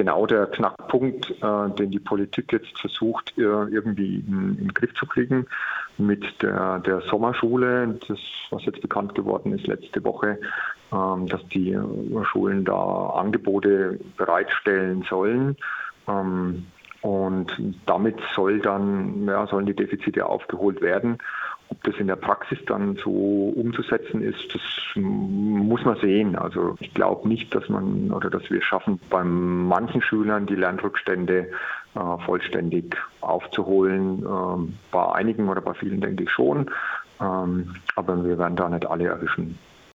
genau der Knackpunkt, den die Politik jetzt versucht, irgendwie in den Griff zu kriegen mit der Sommerschule, das, was jetzt bekannt geworden ist letzte Woche, dass die Schulen da Angebote bereitstellen sollen. Und damit sollen die Defizite aufgeholt werden. Ob das in der Praxis dann so umzusetzen ist, das muss man sehen. Also ich glaube nicht, dass wir schaffen, bei manchen Schülern die Lernrückstände vollständig aufzuholen. Bei einigen oder bei vielen denke ich schon. Aber wir werden da nicht alle erwischen.